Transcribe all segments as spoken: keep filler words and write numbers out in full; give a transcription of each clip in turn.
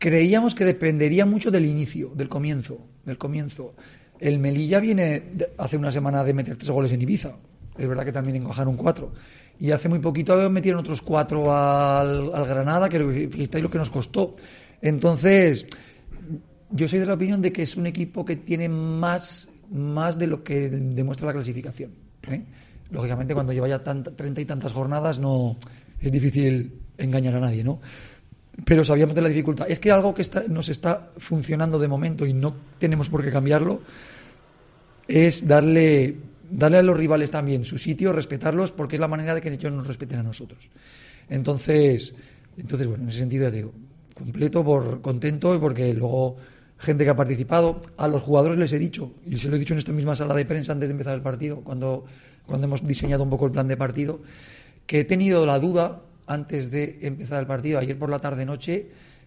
creíamos que dependería mucho del inicio, del comienzo, del comienzo. El Melilla viene de, hace una semana de meter tres goles en Ibiza. Es verdad que también encajaron cuatro. Y hace muy poquito metieron otros cuatro al, al Granada, que fijáis lo que nos costó. Entonces, yo soy de la opinión de que es un equipo que tiene más, más de lo que demuestra la clasificación, ¿eh? Lógicamente, cuando lleva ya tanta, treinta y tantas jornadas, no es difícil engañar a nadie, ¿no? Pero sabíamos de la dificultad. Es que algo que está, nos está funcionando de momento y no tenemos por qué cambiarlo es darle, darle a los rivales también su sitio, respetarlos, porque es la manera de que ellos nos respeten a nosotros. Entonces, entonces bueno, en ese sentido ya digo, completo, por contento, porque luego gente que ha participado, a los jugadores les he dicho, y se lo he dicho en esta misma sala de prensa antes de empezar el partido, cuando, cuando hemos diseñado un poco el plan de partido, que he tenido la duda antes de empezar el partido, ayer por la tarde-noche,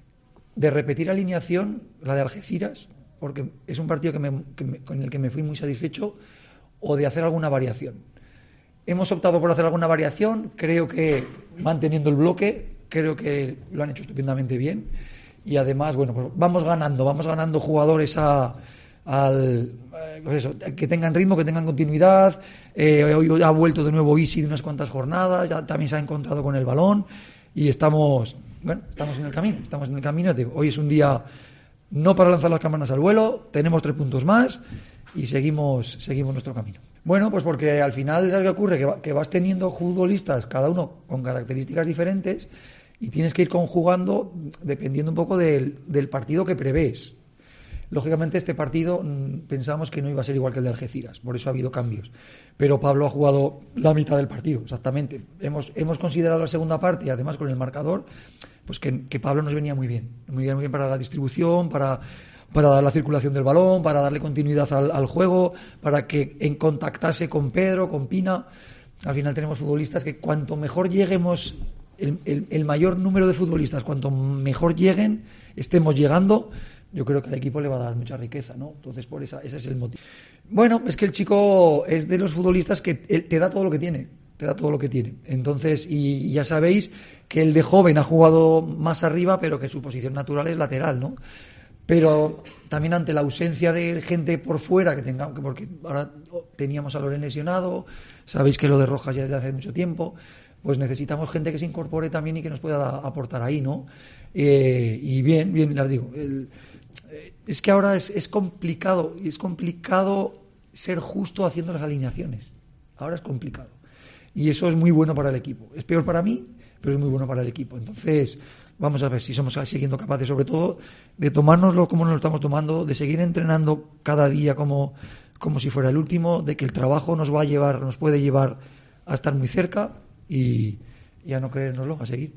de repetir alineación, la de Algeciras, porque es un partido que me, que me, con el que me fui muy satisfecho, o de hacer alguna variación. Hemos optado por hacer alguna variación, creo que manteniendo el bloque, creo que lo han hecho estupendamente bien, y además, bueno, pues vamos ganando, vamos ganando jugadores a... Al, pues eso, que tengan ritmo, que tengan continuidad. Eh, hoy ha vuelto de nuevo Isi de unas cuantas jornadas, ya también se ha encontrado con el balón y estamos, bueno, estamos en el camino, estamos en el camino. Digo, hoy es un día no para lanzar las campanas al vuelo, tenemos tres puntos más y seguimos, seguimos nuestro camino. Bueno, pues porque al final, ¿sabes qué ocurre? Que, va, que vas teniendo futbolistas, cada uno con características diferentes, y tienes que ir conjugando dependiendo un poco del, del partido que prevés. Lógicamente este partido mmm, pensamos que no iba a ser igual que el de Algeciras, por eso ha habido cambios. Pero Pablo ha jugado la mitad del partido, exactamente. Hemos, hemos considerado la segunda parte y además con el marcador, pues que, que Pablo nos venía muy bien, muy bien, muy bien para la distribución, para, para la circulación del balón, para darle continuidad al, al juego, para que en contactase con Pedro, con Pina. Al final tenemos futbolistas que cuanto mejor lleguemos, el, el, el mayor número de futbolistas, cuanto mejor lleguen, estemos llegando, yo creo que al equipo le va a dar mucha riqueza, ¿no? Entonces, por esa, ese es el motivo. Bueno, es que el chico es de los futbolistas que te da todo lo que tiene, te da todo lo que tiene. Entonces, y ya sabéis que el de joven ha jugado más arriba, pero que su posición natural es lateral, ¿no? Pero también ante la ausencia de gente por fuera que tengamos, porque ahora teníamos a Loren lesionado, sabéis que lo de Rojas ya desde hace mucho tiempo, pues necesitamos gente que se incorpore también y que nos pueda aportar ahí, ¿no? Eh, y bien, bien, les digo, el, es que ahora es, es complicado, y es complicado ser justo haciendo las alineaciones. Ahora es complicado. Y eso es muy bueno para el equipo. Es peor para mí, pero es muy bueno para el equipo. Entonces, vamos a ver si somos siguiendo capaces, sobre todo, de tomárnoslo como nos lo estamos tomando, de seguir entrenando cada día como, como si fuera el último, de que el trabajo nos va a llevar, nos puede llevar a estar muy cerca y, y a no creérnoslo, a seguir.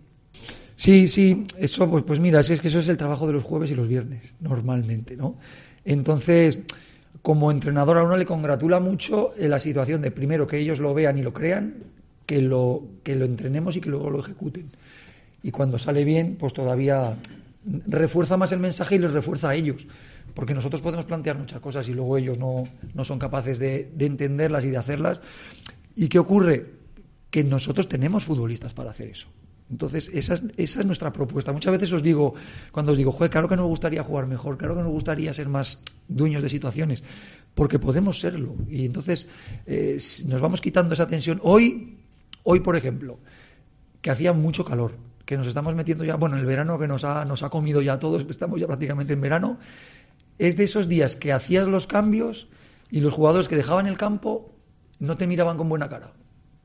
Sí, sí, eso, pues, pues mira, es que eso es el trabajo de los jueves y los viernes, normalmente, ¿no? Entonces, como entrenador a uno le congratula mucho la situación de, primero, que ellos lo vean y lo crean, que lo, que lo entrenemos y que luego lo ejecuten. Y cuando sale bien, pues todavía refuerza más el mensaje y les refuerza a ellos, porque nosotros podemos plantear muchas cosas y luego ellos no, no son capaces de, de entenderlas y de hacerlas. ¿Y qué ocurre? Que nosotros tenemos futbolistas para hacer eso. Entonces, esa es, esa es nuestra propuesta. Muchas veces os digo, cuando os digo, joder, claro que nos gustaría jugar mejor, claro que nos gustaría ser más dueños de situaciones, porque podemos serlo. Y entonces eh, nos vamos quitando esa tensión. Hoy, hoy, por ejemplo, que hacía mucho calor, que nos estamos metiendo ya, bueno, el verano que nos ha, nos ha comido ya a todos, estamos ya prácticamente en verano, es de esos días que hacías los cambios y los jugadores que dejaban el campo no te miraban con buena cara.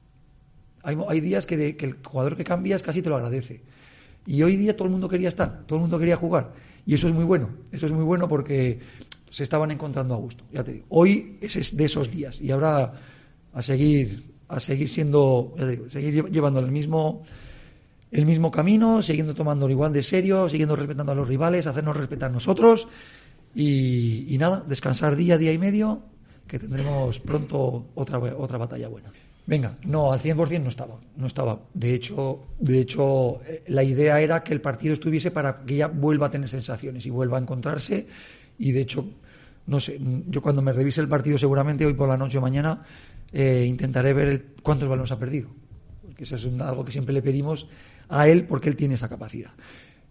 Hay, hay días que, de, que el jugador que cambias casi te lo agradece. Y hoy día todo el mundo quería estar, todo el mundo quería jugar. Y eso es muy bueno, eso es muy bueno porque se estaban encontrando a gusto. Ya te digo, hoy es de esos días. Y ahora a seguir, a seguir siendo, ya te digo, seguir llevando el mismo, el mismo camino, siguiendo tomándolo igual de serio, siguiendo respetando a los rivales, hacernos respetar nosotros. Y, y nada, descansar día, día y medio, que tendremos pronto otra, otra batalla buena. Venga, no, al cien por ciento no estaba, no estaba. De hecho, de hecho, la idea era que el partido estuviese para que ella vuelva a tener sensaciones y vuelva a encontrarse. Y de hecho, no sé, yo cuando me revise el partido seguramente hoy por la noche o mañana eh, intentaré ver el, cuántos balones ha perdido. Porque eso es un, algo que siempre le pedimos a él porque él tiene esa capacidad.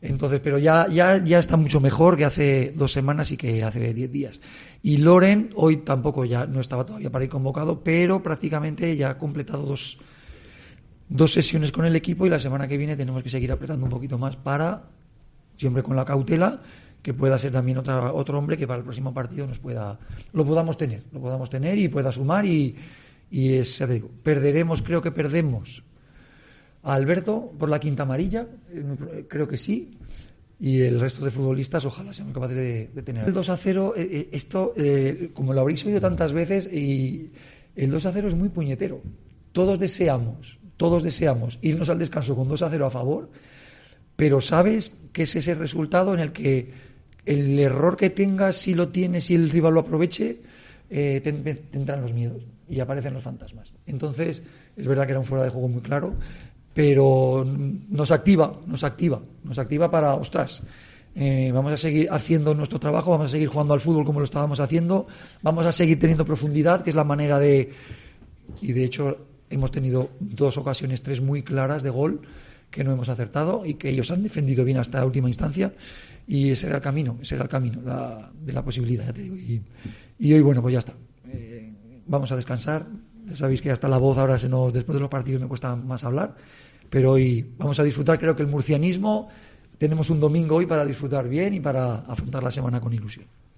Entonces, pero ya, ya, ya está mucho mejor que hace dos semanas y que hace diez días. Y Loren, hoy tampoco, ya no estaba todavía para ir convocado, pero prácticamente ya ha completado dos, dos sesiones con el equipo y la semana que viene tenemos que seguir apretando un poquito más para, siempre con la cautela, que pueda ser también otra, otro hombre que para el próximo partido nos pueda, lo podamos tener, lo podamos tener y pueda sumar y, y es, ya te digo, perderemos, creo que perdemos a Alberto por la quinta amarilla, eh, creo que sí, y el resto de futbolistas ojalá seamos capaces de, de tener. El dos a cero, eh, esto, eh, como lo habréis oído tantas veces, y el dos a cero es muy puñetero. Todos deseamos, todos deseamos irnos al descanso con dos a cero a favor, pero sabes que es ese resultado en el que el error que tengas, si lo tienes, si el rival lo aproveche, eh, te, te entran los miedos y aparecen los fantasmas. Entonces, es verdad que era un fuera de juego muy claro, pero nos activa, nos activa, nos activa para, ostras, eh, vamos a seguir haciendo nuestro trabajo, vamos a seguir jugando al fútbol como lo estábamos haciendo, vamos a seguir teniendo profundidad, que es la manera de... Y de hecho hemos tenido dos ocasiones, tres muy claras de gol que no hemos acertado y que ellos han defendido bien hasta la última instancia, y ese era el camino, ese era el camino la, de la posibilidad, ya te digo. Y, y hoy, bueno, pues ya está. Eh, vamos a descansar. Ya sabéis que hasta la voz ahora se nos, después de los partidos me cuesta más hablar, pero hoy vamos a disfrutar. Creo que el murcianismo, tenemos un domingo hoy para disfrutar bien y para afrontar la semana con ilusión.